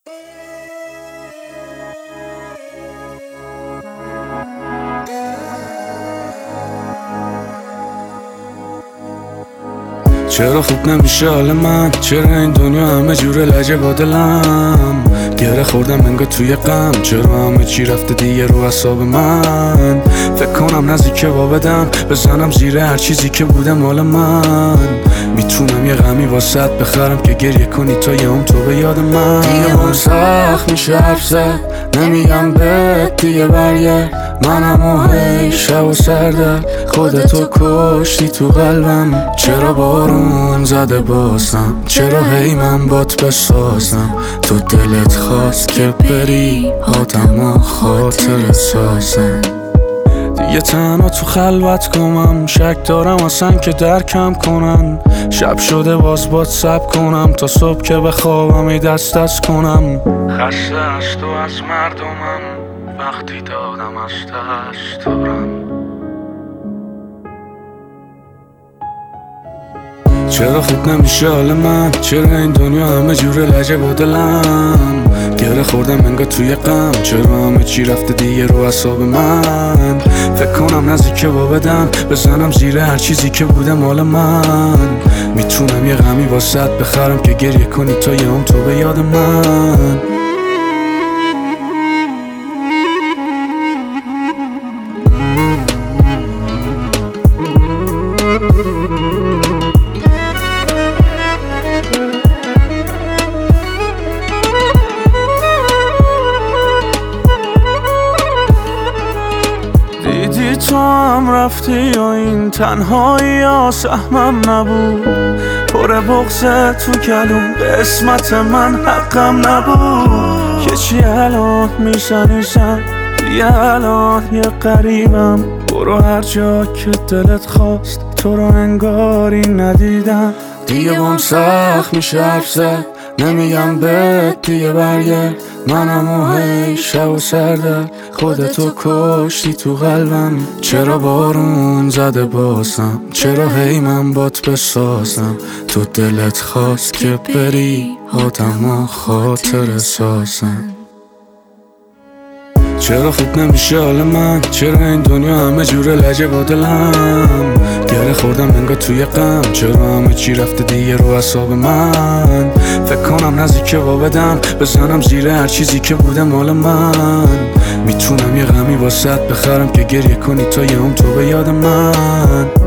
چرا خوب نمیشه حال من؟ چرا این دنیا همه جوره لجه با دلم؟ گره خوردم انگار توی غم، چرا همه چی رفته دیگه رو اعصاب من؟ فکر کنم نزدیکه با بدم بزنم زیر هر چیزی که بوده مال من. میتونم یه غمی واسط بخرم که گریه کنی تا یه هم تو به یاد من. دیگه هم سخت میشه حرف زد، نمیگم بهت دیگه برگرد. منم و هی شب و سرده خودتو کشتی تو قلبم. چرا بارون زده بازم؟ چرا هی من بات بسازم؟ تو دلت خواست که بری آدم خاطر سازم. دیگه تنها تو خلوت کنم، شک دارم اصلا که درکم کنن. شب شده باز باد سب کنم تا صبح که بخوابم ای دست کنم. خسته از تو از مردمم وقتی دادم از دست دارم. چرا خوب نمیشه حال من؟ چرا این دنیا همه جوره لجه با دلم؟ گره خوردم انگار توی غم، چرا همه چی رفته دیگه رو اعصاب من؟ فکر کنم نزدیکه با بدم بزنم زیر هر چیزی که بوده مال من. میتونم یه غمی واسط بخرم که گریه کنی تا یه هم تو به یاد من. دیدی تو هم رفتی و این تنهایی ها سهمم نبود. پر بغضه تو کلون قسمت من حقم نبود. که چی الان میزنیزم دیگه الان یه قریبم. برو هر جا که دلت خواست تو رو انگاری ندیدم. دیگه بام سخت میشه حرف زد، نمیگم بهت دیگه برگرد. منم و هی شب و سرده خودتو کشتی تو قلبم. چرا بارون زده بازم؟ چرا هی من بات بسازم؟ تو دلت خواست که بری آدم خاطر سازم. چرا خوب نمیشه حال من؟ چرا این دنیا همه جوره لجه با دلم؟ گره خوردم انگار توی غم، چرا همه چی رفته دیگه رو اعصاب من؟ فکر کنم نزدیکه با بدم بزنم زیر هر چیزی که بوده مال من. میتونم یه غمی واسط بخرم که گریه کنی تا یه هم تو به یاد من.